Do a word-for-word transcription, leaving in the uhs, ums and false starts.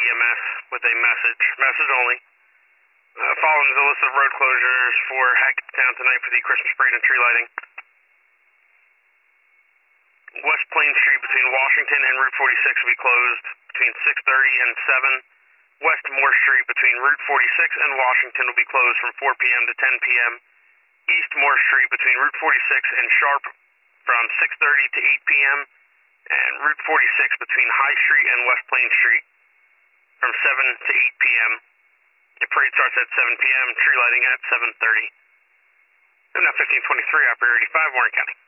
M S with a message. Message only. Uh, following is a list of road closures for Hackettstown tonight for the Christmas parade and tree lighting. West Plain Street between Washington and Route forty-six will be closed between six thirty and seven. West Moore Street between Route forty-six and Washington will be closed from four p m to ten p m East Moore Street between Route forty-six and Sharp from six thirty to eight p m And Route forty-six between High Street and West Plain Street from seven to eight p m The parade starts at seven p m, tree lighting at seven thirty. And now fifteen twenty-three, Operator eighty-five, Warren County.